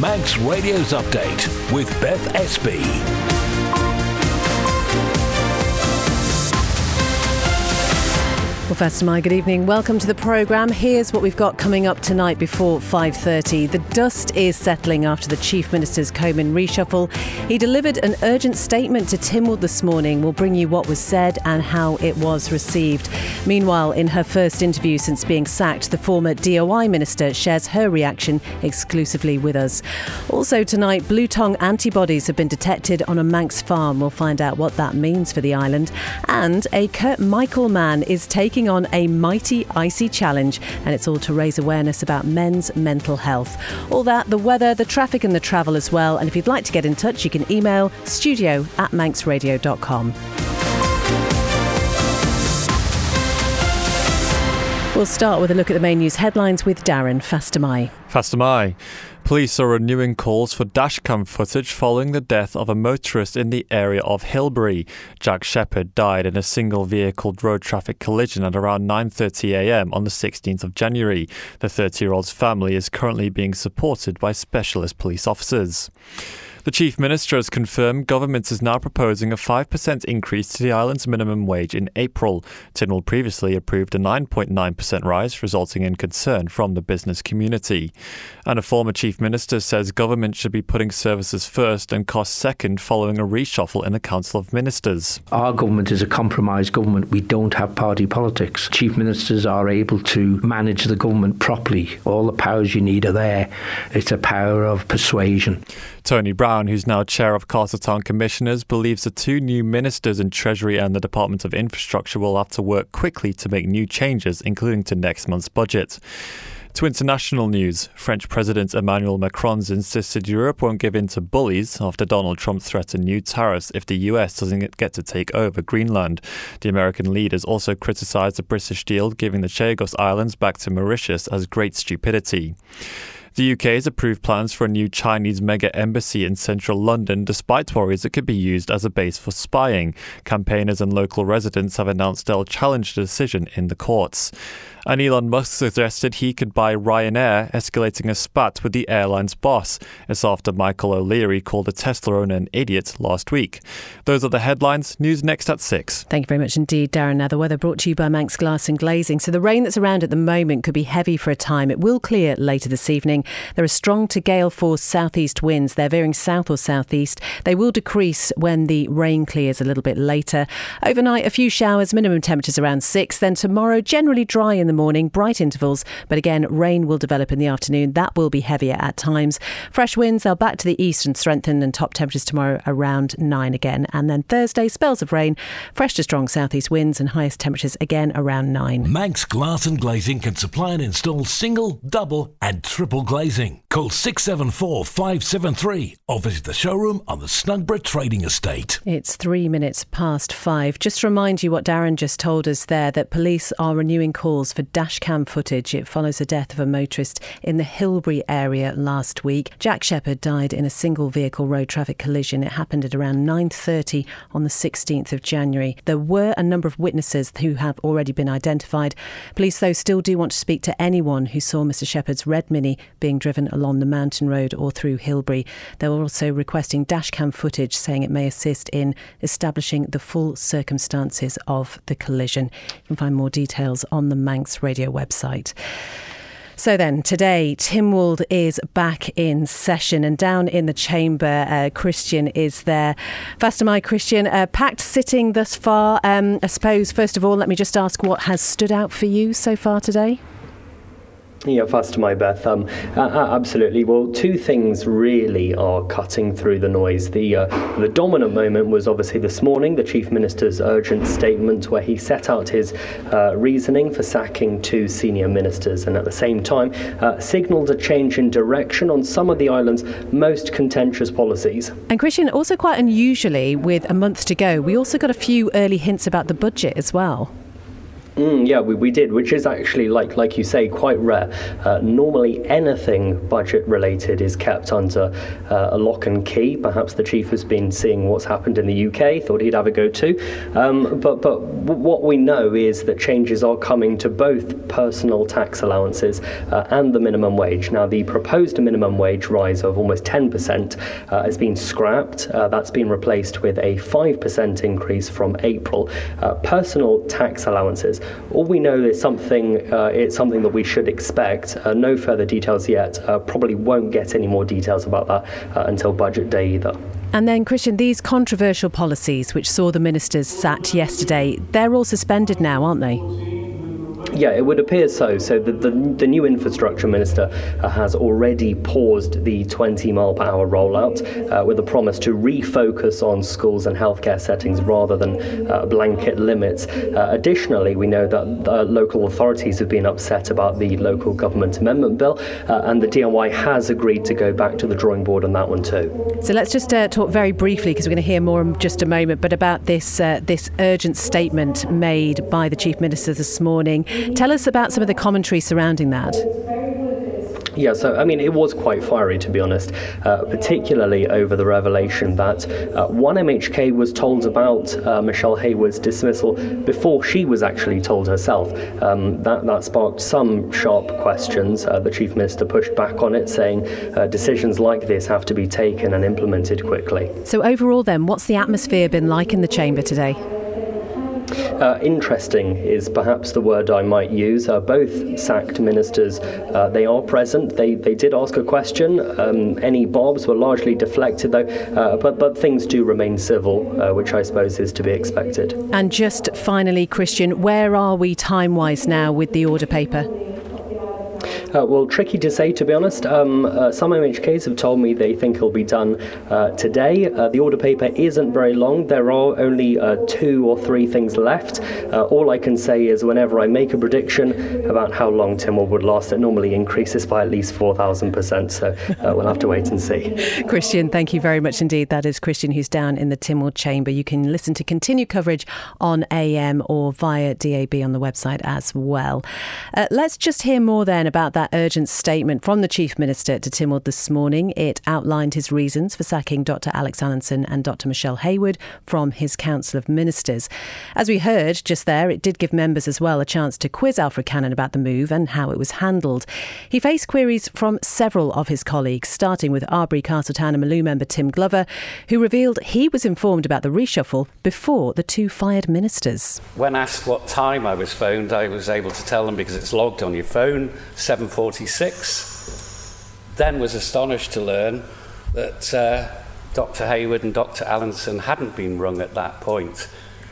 Manx Radio's Update with Beth Espy. Well, first of all, good evening. Welcome to the programme. Here's what we've got coming up tonight before 5:30. The dust is settling after the Chief Minister's Comyn reshuffle. He delivered an urgent statement to Tynwald this morning. We'll bring you what was said and how it was received. Meanwhile, in her first interview since being sacked, the former DOI Minister shares her reaction exclusively with us. Also tonight, blue tongue antibodies have been detected on a Manx farm. We'll find out what that means for the island. And a Kurt Michael man is taking on a mighty icy challenge, and it's all to raise awareness about men's mental health. All that, the weather, the traffic and the travel as well. And if you'd like to get in touch, you can email studio@manxradio.com. We'll start with a look at the main news headlines with Darren Fastamai. Fastamai. Police are renewing calls for dashcam footage following the death of a motorist in the area of Hilbury. Jack Shepherd died in a single vehicle road traffic collision at around 9:30am on the 16th of January. The 30-year-old's family is currently being supported by specialist police officers. The Chief Minister has confirmed government is now proposing a 5% increase to the island's minimum wage in April. Tynwald previously approved a 9.9% rise, resulting in concern from the business community. And a former Chief Minister says government should be putting services first and costs second following a reshuffle in the Council of Ministers. Our government is a compromise government. We don't have party politics. Chief Ministers are able to manage the government properly. All the powers you need are there. It's a power of persuasion. Tony Brown, who's now chair of Castletown Commissioners, believes the two new ministers in Treasury and the Department of Infrastructure will have to work quickly to make new changes, including to next month's budget. To international news, French President Emmanuel Macron's insisted Europe won't give in to bullies after Donald Trump threatened new tariffs if the US doesn't get to take over Greenland. The American leaders also criticised the British deal giving the Chagos Islands back to Mauritius as great stupidity. The UK has approved plans for a new Chinese mega embassy in central London, despite worries it could be used as a base for spying. Campaigners and local residents have announced they'll challenge the decision in the courts. And Elon Musk suggested he could buy Ryanair, escalating a spat with the airline's boss. It's after Michael O'Leary called a Tesla owner an idiot last week. Those are the headlines. News next at 6. Thank you very much indeed, Darren. Now the weather brought to you by Manx Glass and Glazing. So the rain that's around at the moment could be heavy for a time. It will clear later this evening. There are strong to gale force southeast winds. They're veering south or southeast. They will decrease when the rain clears a little bit later. Overnight, a few showers, minimum temperatures around 6. Then tomorrow, generally dry in the morning, bright intervals, but again rain will develop in the afternoon. That will be heavier at times. Fresh winds are back to the east and strengthen, and top temperatures tomorrow around 9 again. And then Thursday, spells of rain, fresh to strong southeast winds, and highest temperatures again around 9. Manx Glass and Glazing can supply and install single, double and triple glazing. Call 674 573 or visit the showroom on the Snugborough Trading Estate. It's 3 minutes past 5. Just to remind you what Darren just told us there, that police are renewing calls for dashcam footage. It follows the death of a motorist in the Hilbury area last week. Jack Shepherd died in a single vehicle road traffic collision. It happened at around 9:30 on the 16th of January. There were a number of witnesses who have already been identified. Police, though, still do want to speak to anyone who saw Mr Shepherd's red Mini being driven along the mountain road or through Hilbury. They're also requesting dashcam footage, saying it may assist in establishing the full circumstances of the collision. You can find more details on the Manx Radio website. So then, today, Tynwald is back in session, and down in the chamber, Christian is there. Fastamai, Christian, packed sitting thus far. I suppose, first of all, let me just ask what has stood out for you so far today? Yeah, Fastamai, Beth. Absolutely. Well, two things really are cutting through the noise. The dominant moment was obviously this morning, the Chief Minister's urgent statement where he set out his reasoning for sacking two senior ministers, and at the same time signalled a change in direction on some of the island's most contentious policies. And Christian, also quite unusually, with a month to go, we also got a few early hints about the budget as well. Yeah, we did, which is actually, like you say, quite rare. Normally, anything budget-related is kept under a lock and key. Perhaps the chief has been seeing what's happened in the UK, thought he'd have a go too. But what we know is that changes are coming to both personal tax allowances and the minimum wage. Now, the proposed minimum wage rise of almost 10% has been scrapped. That's been replaced with a 5% increase from April. Personal tax allowances, all we know is it's something that we should expect. No further details yet. Probably won't get any more details about that until budget day either. And then, Christian, these controversial policies which saw the ministers sacked yesterday, they're all suspended now, aren't they? Yeah, it would appear so. So the new infrastructure minister has already paused the 20-mile-per-hour rollout with a promise to refocus on schools and healthcare settings rather than blanket limits. Additionally, we know that local authorities have been upset about the local government amendment bill, and the DNY has agreed to go back to the drawing board on that one too. So let's just talk very briefly, because we're going to hear more in just a moment, but about this urgent statement made by the Chief Minister this morning. Tell us about some of the commentary surrounding that. Yeah, so, it was quite fiery, to be honest, particularly over the revelation that one MHK was told about Michelle Hayward's dismissal before she was actually told herself. That sparked some sharp questions. The Chief Minister pushed back on it, saying decisions like this have to be taken and implemented quickly. So overall then, what's the atmosphere been like in the chamber today? Interesting is perhaps the word I might use. Both sacked ministers, they are present. They did ask a question. Any bobs were largely deflected, though, but things do remain civil, which I suppose is to be expected. And just finally, Christian, where are we time-wise now with the order paper? Well, tricky to say, to be honest. Some MHKs have told me they think it'll be done today. The order paper isn't very long. There are only 2 or 3 things left. All I can say is whenever I make a prediction about how long Tynwald would last, it normally increases by at least 4,000%. So we'll have to wait and see. Christian, thank you very much indeed. That is Christian, who's down in the Tynwald chamber. You can listen to continued coverage on AM or via DAB on the website as well. Let's just hear more then about that urgent statement from the Chief Minister to Tynwald this morning. It outlined his reasons for sacking Dr Alex Allinson and Dr Michelle Hayward from his Council of Ministers. As we heard just there, it did give members as well a chance to quiz Alfred Cannon about the move and how it was handled. He faced queries from several of his colleagues, starting with Arbury, Castletown and Maloo member Tim Glover, who revealed he was informed about the reshuffle before the 2 fired ministers. When asked what time I was phoned, I was able to tell them because it's logged on your phone, 7:46. Then was astonished to learn that Dr Hayward and Dr Allinson hadn't been rung at that point.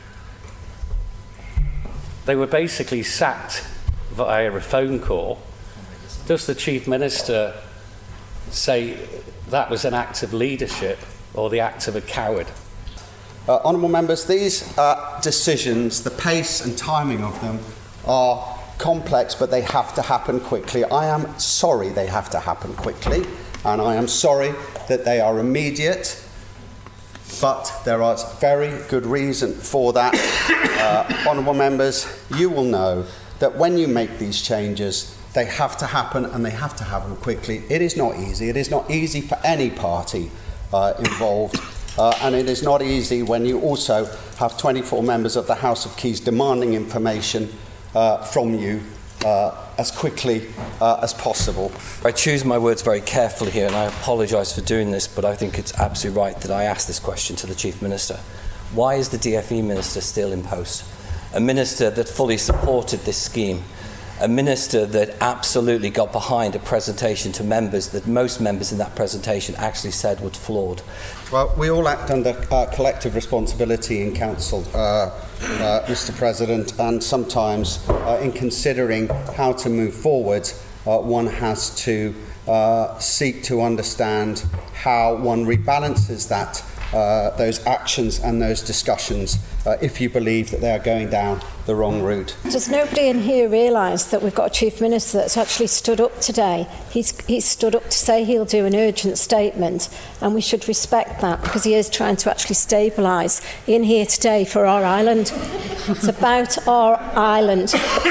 They were basically sacked via a phone call. Does the Chief Minister say that was an act of leadership or the act of a coward? Honourable members, these decisions, the pace and timing of them are complex, but they have to happen quickly. I am sorry they have to happen quickly, and I am sorry that they are immediate, but there is very good reason for that. Honourable members, you will know that when you make these changes, they have to happen, and they have to happen quickly. It is not easy. It is not easy for any party involved. And it is not easy when you also have 24 members of the House of Keys demanding information from you as quickly as possible. I choose my words very carefully here, and I apologise for doing this, but I think it's absolutely right that I ask this question to the Chief Minister. Why is the DfE Minister still in post? A minister that fully supported this scheme, a minister that absolutely got behind a presentation to members that most members in that presentation actually said was flawed. Well, we all act under collective responsibility in Council, Mr President, and sometimes in considering how to move forward, one has to seek to understand how one rebalances that those actions and those discussions if you believe that they are going down the wrong route. Does nobody in here realise that we've got a Chief Minister that's actually stood up today? He's stood up to say he'll do an urgent statement, and we should respect that because he is trying to actually stabilise in here today for our island. It's about our island.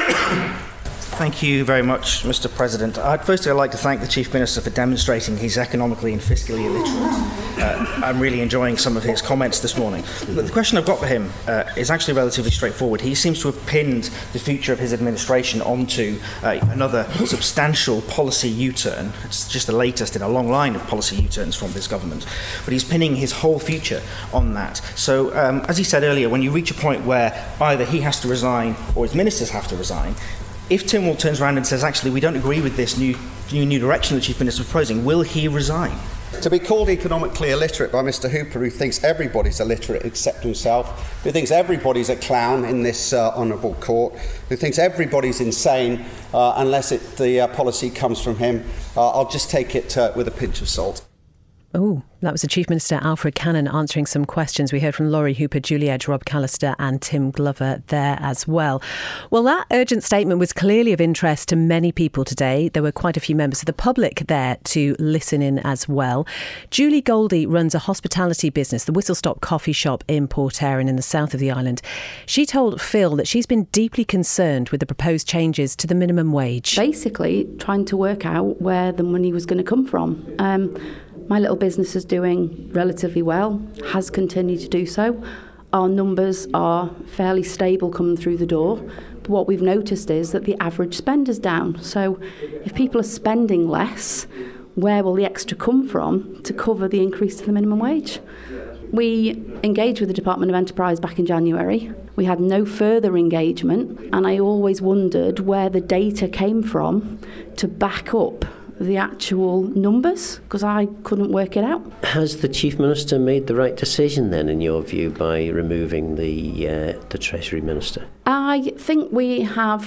Thank you very much, Mr. President. Firstly, I'd like to thank the Chief Minister for demonstrating he's economically and fiscally illiterate. I'm really enjoying some of his comments this morning. But the question I've got for him is actually relatively straightforward. He seems to have pinned the future of his administration onto another substantial policy U-turn. It's just the latest in a long line of policy U-turns from this government. But he's pinning his whole future on that. So, as he said earlier, when you reach a point where either he has to resign or his ministers have to resign, if Tynwald turns around and says, actually, we don't agree with this new direction the Chief Minister is proposing, will he resign? To be called economically illiterate by Mr Hooper, who thinks everybody's illiterate except himself, who thinks everybody's a clown in this honourable court, who thinks everybody's insane unless the policy comes from him, I'll just take it with a pinch of salt. Oh, that was the Chief Minister Alfred Cannon answering some questions. We heard from Laurie Hooper, Julie Edge, Rob Callister and Tim Glover there as well. Well, that urgent statement was clearly of interest to many people today. There were quite a few members of the public there to listen in as well. Julie Goldie runs a hospitality business, the Whistle Stop Coffee Shop in Port Erin in the south of the island. She told Phil that she's been deeply concerned with the proposed changes to the minimum wage. Basically, trying to work out where the money was going to come from. My little business is doing relatively well, has continued to do so. Our numbers are fairly stable coming through the door. But what we've noticed is that the average spend is down. So if people are spending less, where will the extra come from to cover the increase to the minimum wage? We engaged with the Department of Enterprise back in January. We had no further engagement, and I always wondered where the data came from to back up the actual numbers, because I couldn't work it out. Has the Chief Minister made the right decision then, in your view, by removing the Treasury Minister? I think we're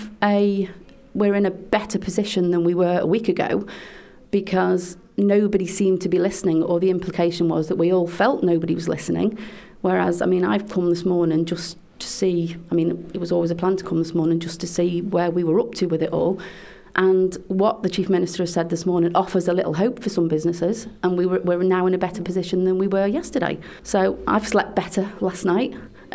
in a better position than we were a week ago, because nobody seemed to be listening, or the implication was that we all felt nobody was listening. Whereas, I've come this morning just to see, it was always a plan to come this morning just to see where we were up to with it all. And what the Chief Minister has said this morning offers a little hope for some businesses, and we're now in a better position than we were yesterday. So I've slept better last night,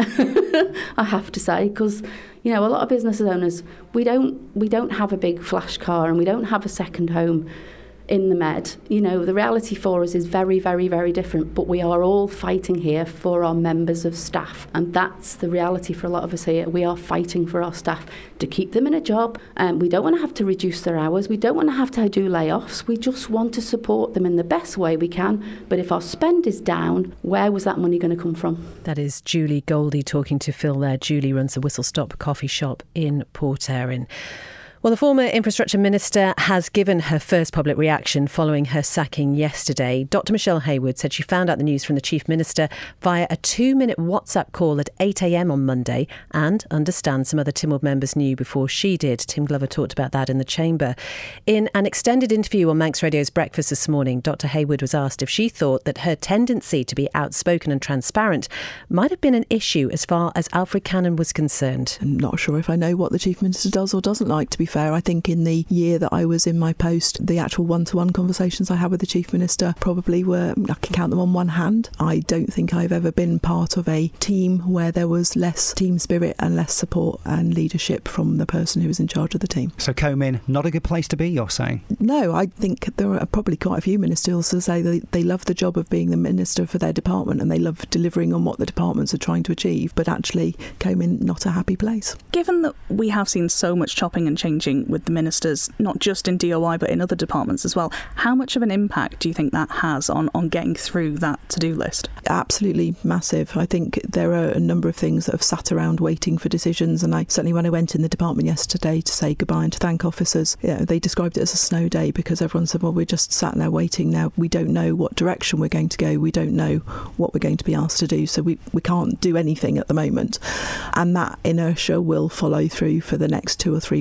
I have to say, because a lot of business owners, we don't have a big flash car and we don't have a second home in the Med. The reality for us is very, very, very different, but we are all fighting here for our members of staff, and that's the reality for a lot of us here. We are fighting for our staff to keep them in a job, and we don't want to have to reduce their hours, we don't want to have to do layoffs, we just want to support them in the best way we can. But if our spend is down, where was that money going to come from? That is Julie Goldie talking to Phil there. Julie runs the Whistle Stop Coffee Shop in Port Erin. Well, the former Infrastructure Minister has given her first public reaction following her sacking yesterday. Dr Michelle Heywood said she found out the news from the Chief Minister via a 2-minute WhatsApp call at 8 a.m. on Monday, and understands some other Tynwald members knew before she did. Tim Glover talked about that in the Chamber. In an extended interview on Manx Radio's Breakfast this morning, Dr Heywood was asked if she thought that her tendency to be outspoken and transparent might have been an issue as far as Alfred Cannon was concerned. I'm not sure if I know what the Chief Minister does or doesn't like, to be fair. I think in the year that I was in my post, the actual one-to-one conversations I had with the Chief Minister probably were, I can count them on one hand. I don't think I've ever been part of a team where there was less team spirit and less support and leadership from the person who was in charge of the team. So Comyn, not a good place to be, you're saying? No, I think there are probably quite a few ministers who say they love the job of being the minister for their department and they love delivering on what the departments are trying to achieve, but actually Comyn, not a happy place. Given that we have seen so much chopping and changing with the ministers, not just in DOI but in other departments as well, how much of an impact do you think that has on getting through that to-do list? Absolutely massive. I think there are a number of things that have sat around waiting for decisions, and certainly when I went in the department yesterday to say goodbye and to thank officers, they described it as a snow day because everyone said, well, we're just sat there waiting now. We don't know what direction we're going to go. We don't know what we're going to be asked to do, so we can't do anything at the moment. And that inertia will follow through for the next 2 or 3 weeks.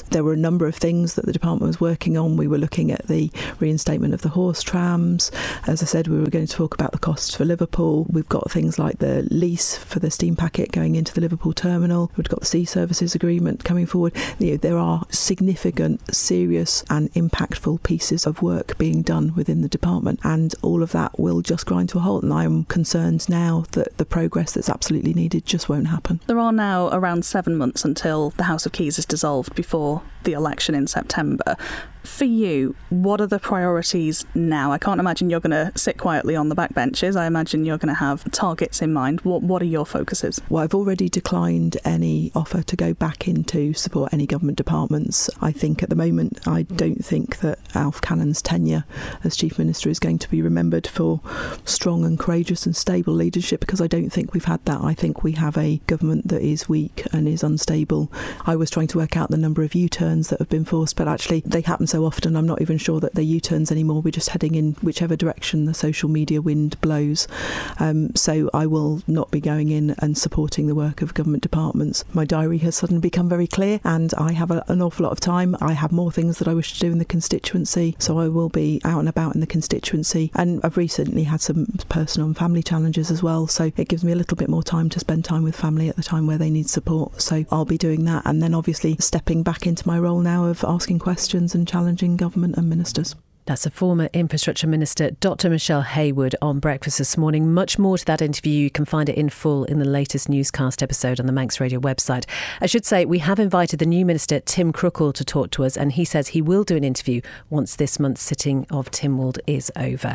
There were a number of things that the department was working on. We were looking at the reinstatement of the horse trams. As I said, we were going to talk about the costs for Liverpool. We've got things like the lease for the steam packet going into the Liverpool terminal. We've got the sea services agreement coming forward. There are significant, serious and impactful pieces of work being done within the department, and all of that will just grind to a halt, and I'm concerned now that the progress that's absolutely needed just won't happen. There are now around 7 months until the House of Keys is dissolved before the election in September. For you, what are the priorities now? I can't imagine you're going to sit quietly on the backbenches. I imagine you're going to have targets in mind. What are your focuses? Well, I've already declined any offer to go back into support any government departments. I think at the moment, I don't think that Alf Cannon's tenure as Chief Minister is going to be remembered for strong and courageous and stable leadership, because I don't think we've had that. I think we have a government that is weak and is unstable. I was trying to work out the number of U-turns that have been forced, but actually they happen so often I'm not even sure that they're U-turns anymore. We're just heading in whichever direction the social media wind blows. So I will not be going in and supporting the work of government departments. My diary has suddenly become very clear, and I have an awful lot of time. I have more things that I wish to do in the constituency, so I will be out and about in the constituency. And I've recently had some personal and family challenges as well, so it gives me a little bit more time to spend time with family at the time where they need support. So I'll be doing that, and then obviously stepping back into my role now of asking questions and challenging government and ministers. That's a former Infrastructure Minister, Dr Michelle Heywood, on Breakfast this morning. Much more to that interview. You can find it in full in the latest newscast episode on the Manx Radio website. I should say we have invited the new Minister, Tim Crookall, to talk to us, and he says he will do an interview once this month's sitting of Tynwald is over.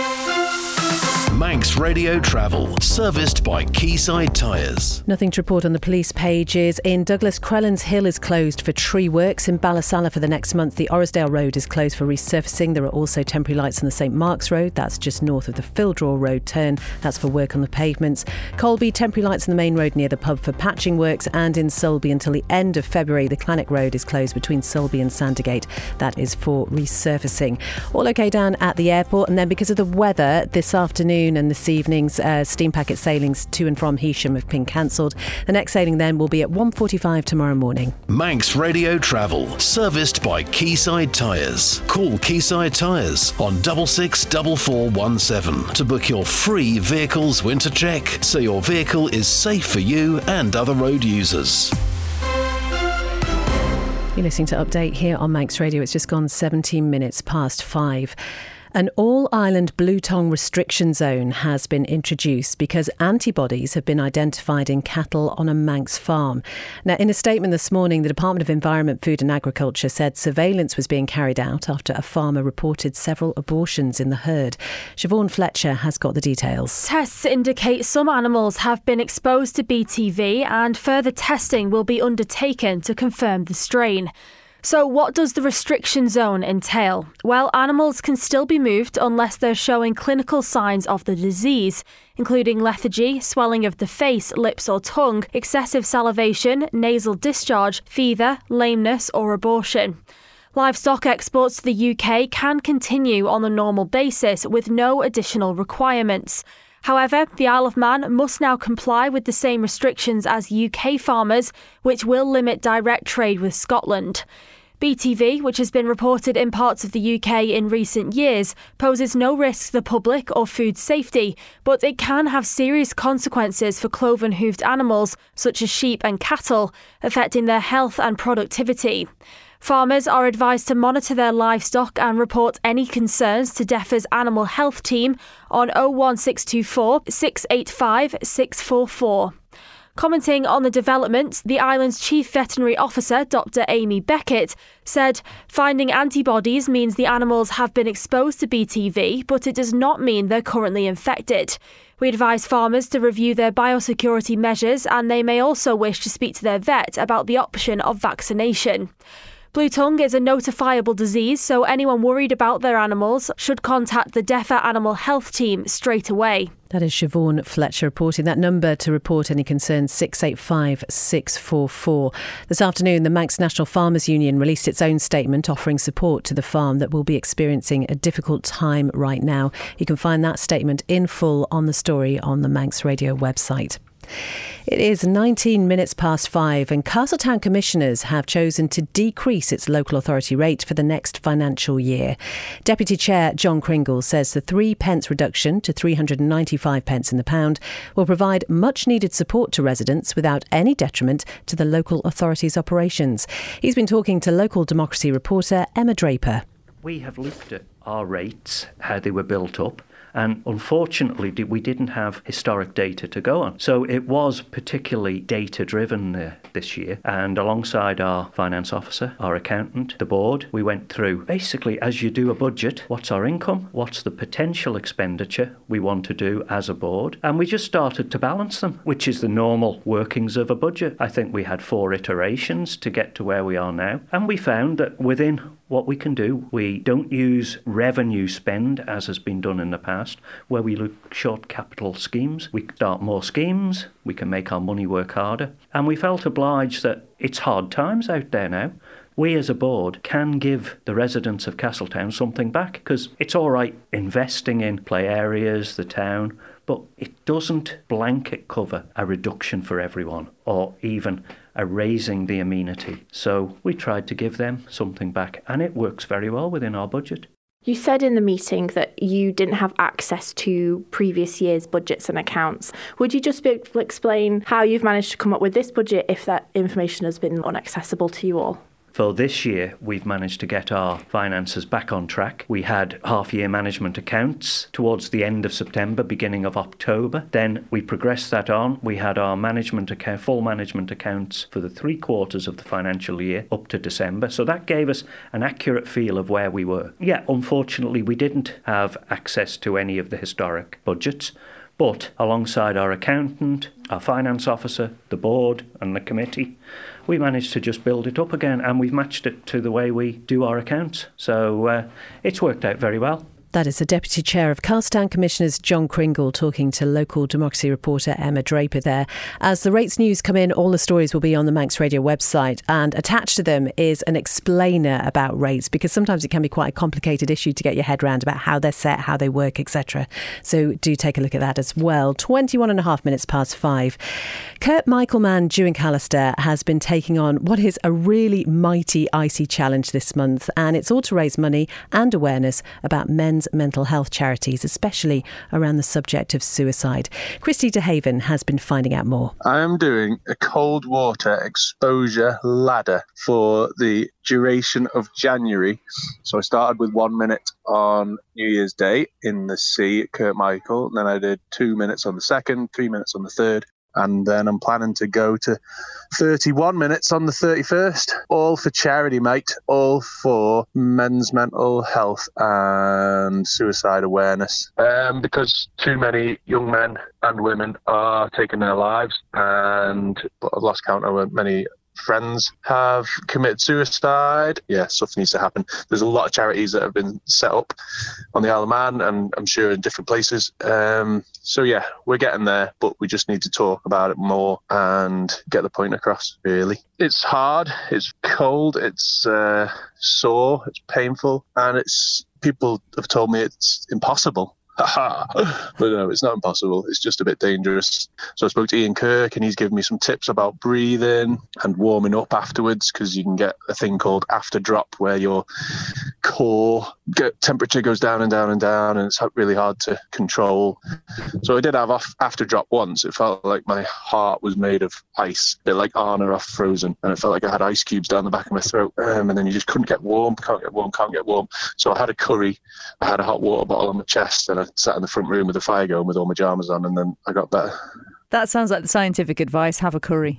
Manx Radio Travel, serviced by Quayside Tyres. Nothing to report on the police pages. In Douglas, Crellins Hill is closed for tree works. In Ballasalla for the next month, the Orrisdale Road is closed for resurfacing. There are also temporary lights on the St Mark's Road. That's just north of the Phildraw Road turn. That's for work on the pavements. Colby, temporary lights on the main road near the pub for patching works. And in Sulby until the end of February, the Clanic Road is closed between Sulby and Sandergate. That is for resurfacing. All okay down at the airport. And then because of the weather, this afternoon and this evening's steam packet sailings to and from Heysham have been cancelled. The next sailing then will be at 1:45 tomorrow morning. Manx Radio Travel, serviced by Quayside Tyres. Call Quayside Tyres on 664417 to book your free vehicles winter check, so your vehicle is safe for you and other road users. You're listening to Update here on Manx Radio. It's just gone 17 minutes past 5. An all-island blue tongue restriction zone has been introduced because antibodies have been identified in cattle on a Manx farm. Now, in a statement this morning, the Department of Environment, Food and Agriculture said surveillance was being carried out after a farmer reported several abortions in the herd. Siobhan Fletcher has got the details. Tests indicate some animals have been exposed to BTV, and further testing will be undertaken to confirm the strain. So what does the restriction zone entail? Well, animals can still be moved unless they're showing clinical signs of the disease, including lethargy, swelling of the face, lips or tongue, excessive salivation, nasal discharge, fever, lameness or abortion. Livestock exports to the UK can continue on a normal basis with no additional requirements. However, the Isle of Man must now comply with the same restrictions as UK farmers, which will limit direct trade with Scotland. BTV, which has been reported in parts of the UK in recent years, poses no risk to the public or food safety, but it can have serious consequences for cloven-hooved animals, such as sheep and cattle, affecting their health and productivity. Farmers are advised to monitor their livestock and report any concerns to DEFRA's Animal Health Team on 01624 685 644. Commenting on the developments, the island's Chief Veterinary Officer, Dr Amy Beckett, said finding antibodies means the animals have been exposed to BTV, but it does not mean they're currently infected. We advise farmers to review their biosecurity measures, and they may also wish to speak to their vet about the option of vaccination. Blue tongue is a notifiable disease, so anyone worried about their animals should contact the DEFRA Animal Health Team straight away. That is Siobhan Fletcher reporting. That number to report any concerns, 685 644. This afternoon, the Manx National Farmers Union released its own statement offering support to the farm that will be experiencing a difficult time right now. You can find that statement in full on the story on the Manx Radio website. It is 19 minutes past 5 and Castletown Commissioners have chosen to decrease its local authority rate for the next financial year. Deputy Chair John Kringle says the 3p reduction to 395 pence in the pound will provide much needed support to residents without any detriment to the local authority's operations. He's been talking to local democracy reporter Emma Draper. We have looked at our rates, how they were built up, and unfortunately we didn't have historic data to go on. So it was particularly data-driven this year, and alongside our finance officer, our accountant, the board, we went through, basically, as you do a budget, what's our income, what's the potential expenditure we want to do as a board, and we just started to balance them, which is the normal workings of a budget. I think we had 4 iterations to get to where we are now, and we found that within what we can do, we don't use revenue spend as has been done in the past, where we look short capital schemes. We start more schemes, we can make our money work harder, and we felt obliged that it's hard times out there now. We as a board can give the residents of Castletown something back, because it's all right investing in play areas, the town, but it doesn't blanket cover a reduction for everyone or even a raising the amenity. So we tried to give them something back, and it works very well within our budget. You said in the meeting that you didn't have access to previous year's budgets and accounts. Would you just be able to explain how you've managed to come up with this budget if that information has been inaccessible to you all? For this year, we've managed to get our finances back on track. We had half-year management accounts towards the end of September, beginning of October. Then we progressed that on. We had our full management accounts for the 3 quarters of the financial year up to December. So that gave us an accurate feel of where we were. Yeah, unfortunately, we didn't have access to any of the historic budgets. But alongside our accountant, our finance officer, the board and the committee, we managed to just build it up again, and we've matched it to the way we do our accounts. So it's worked out very well. That is the Deputy Chair of Castletown Commissioners, John Kringle, talking to local democracy reporter Emma Draper there. As the rates news come in, all the stories will be on the Manx Radio website, and attached to them is an explainer about rates, because sometimes it can be quite a complicated issue to get your head around about how they're set, how they work, etc. So do take a look at that as well. 21 and a half minutes past 5. Kurt Michaelman Dewing-Callister has been taking on what is a really mighty icy challenge this month, and it's all to raise money and awareness about men's mental health charities, especially around the subject of suicide. Christy DeHaven has been finding out more. I am doing a cold water exposure ladder for the duration of January. So I started with 1 minute on New Year's Day in the sea at Kurt Michael. Then I did 2 minutes on the 2nd, 3 minutes on the 3rd. And then I'm planning to go to 31 minutes on the 31st. All for charity, mate. All for men's mental health and suicide awareness. Because too many young men and women are taking their lives, and I've lost count over many friends have committed suicide. Yeah, stuff needs to happen. There's a lot of charities that have been set up on the Isle of Man, and I'm sure in different places. So yeah, we're getting there, but we just need to talk about it more and get the point across, really. It's hard, it's cold, it's sore, it's painful, and people have told me it's impossible. But no, it's not impossible. It's just a bit dangerous. So I spoke to Ian Kirk, and he's given me some tips about breathing and warming up afterwards, because you can get a thing called after drop, where your core temperature goes down and down and down, and it's really hard to control. So I did have after drop once. It felt like my heart was made of ice, a bit like Anna off Frozen, and it felt like I had ice cubes down the back of my throat, and then you just couldn't get warm, can't get warm. So I had a curry, I had a hot water bottle on my chest, and I sat in the front room with a fire going with all my pyjamas on, and then I got better. That sounds like the scientific advice. Have a curry.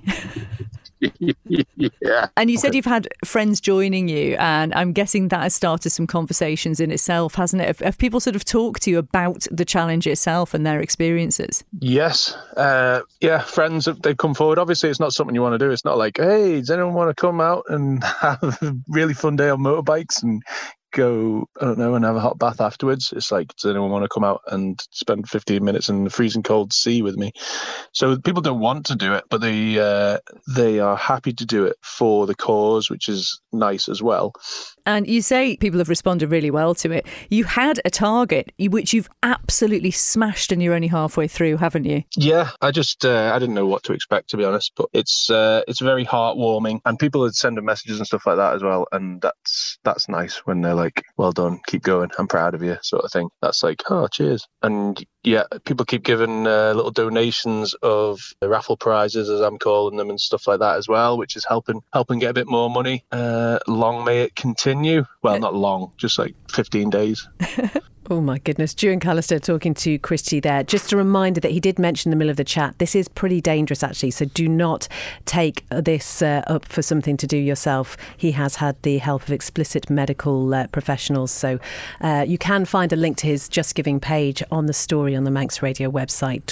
Yeah. And you said you've had friends joining you, and I'm guessing that has started some conversations in itself, hasn't it? Have people sort of talked to you about the challenge itself and their experiences? Yes. Friends, they've come forward. Obviously, it's not something you want to do. It's not like, hey, does anyone want to come out and have a really fun day on motorbikes and go, I don't know, and have a hot bath afterwards. It's like, does anyone want to come out and spend 15 minutes in the freezing cold sea with me? So people don't want to do it, but they are happy to do it for the cause, which is nice as well. And you say people have responded really well to it. You had a target, which you've absolutely smashed, and you're only halfway through, haven't you? Yeah, I just I didn't know what to expect, to be honest. But it's very heartwarming, and people had sent messages and stuff like that as well. And that's nice when they're like, "Well done, keep going, I'm proud of you," sort of thing. That's like, oh, cheers. And yeah, people keep giving little donations of raffle prizes, as I'm calling them, and stuff like that as well, which is helping get a bit more money. Long may it continue. Well, not long, just like 15 days. Oh my goodness. Duane Callister talking to Christy there. Just a reminder that he did mention in the middle of the chat, this is pretty dangerous actually, so do not take this up for something to do yourself. He has had the help of explicit medical professionals, so you can find a link to his Just Giving page on the story on the Manx Radio website.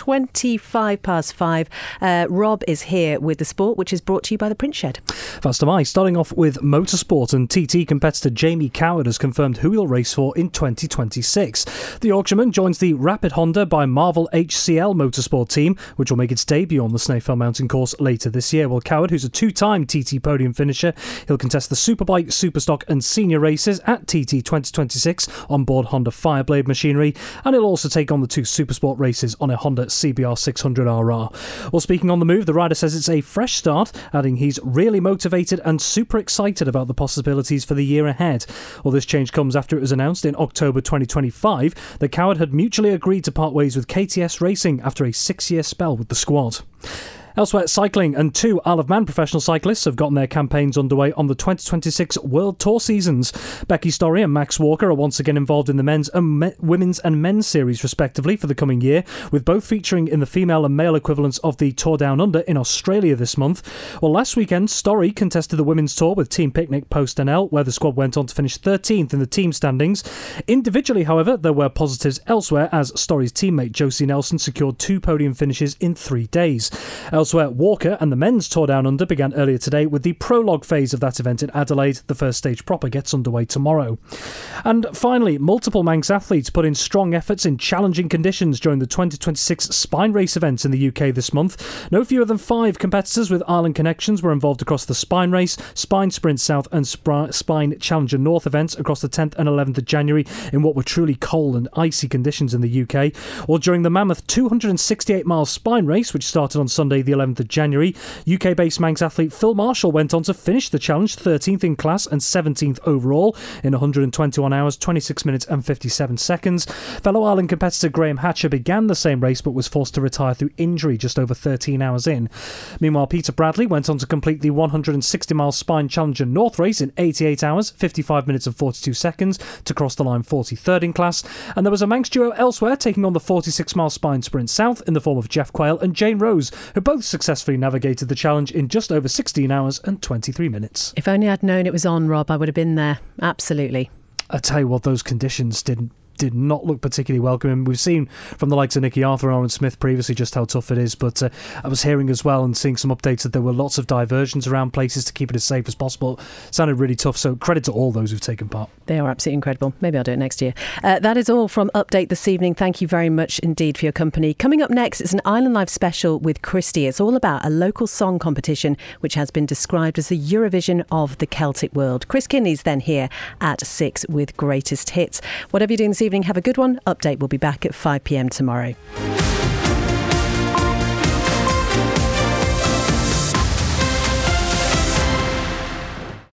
5:25. Rob is here with the sport, which is brought to you by the Print Shed. First am I, starting off with motorsport, and TT competitor Jamie Coward has confirmed who he'll race for in 2026. The Yorkshireman joins the Rapid Honda by Marvel HCL Motorsport team, which will make its debut on the Snaefell Mountain course later this year. Well, Coward, who's a two-time TT podium finisher, he'll contest the Superbike, Superstock and Senior races at TT 2026 on board Honda Fireblade machinery, and he'll also take on the two Supersport races on a Honda CBR 600RR. Well, speaking on the move, the rider says it's a fresh start, adding he's really motivated and super excited about the possibilities for the year ahead. Well, this change comes after it was announced in October 2025 that Coward had mutually agreed to part ways with KTS Racing after a 6-year spell with the squad. Elsewhere, cycling, and two Isle of Man professional cyclists have gotten their campaigns underway on the 2026 World Tour seasons. Becky Storey and Max Walker are once again involved in the men's and women's and men's series respectively for the coming year, with both featuring in the female and male equivalents of the Tour Down Under in Australia this month. Well, last weekend, Storey contested the women's tour with Team Picnic Post NL, where the squad went on to finish 13th in the team standings. Individually, however, there were positives elsewhere, as Storey's teammate Josie Nelson secured 2 podium finishes in 3 days. Elsewhere, Walker and the men's Tour Down Under began earlier today with the prologue phase of that event in Adelaide. The first stage proper gets underway tomorrow. And finally, multiple Manx athletes put in strong efforts in challenging conditions during the 2026 Spine Race event in the UK this month. No fewer than 5 competitors with Ireland connections were involved across the Spine Race, Spine Sprint South and Spine Challenger North events across the 10th and 11th of January in what were truly cold and icy conditions in the UK. Or during the mammoth 268-mile Spine Race, which started on Sunday the 11th of January, UK-based Manx athlete Phil Marshall went on to finish the challenge 13th in class and 17th overall in 121 hours, 26 minutes and 57 seconds. Fellow Ireland competitor Graham Hatcher began the same race but was forced to retire through injury just over 13 hours in. Meanwhile, Peter Bradley went on to complete the 160-mile Spine Challenger North race in 88 hours, 55 minutes and 42 seconds to cross the line 43rd in class. And there was a Manx duo elsewhere taking on the 46-mile Spine Sprint South in the form of Jeff Quayle and Jane Rose, who both successfully navigated the challenge in just over 16 hours and 23 minutes. If only I'd known it was on, Rob, I would have been there. Absolutely. I tell you what, those conditions did not look particularly welcoming. We've seen from the likes of Nicky Arthur and Owen Smith previously just how tough it is, but I was hearing as well and seeing some updates that there were lots of diversions around places to keep it as safe as possible. It sounded really tough, so credit to all those who've taken part. They are absolutely incredible. Maybe I'll do it next year. That is all from Update this evening. Thank you very much indeed for your company. Coming up next is an Island Live special with Christy. It's all about a local song competition which has been described as the Eurovision of the Celtic world. Chris Kinney's then here at 6 with Greatest Hits. Whatever you're doing this evening, have a good one. Update will be back at 5 p.m. tomorrow.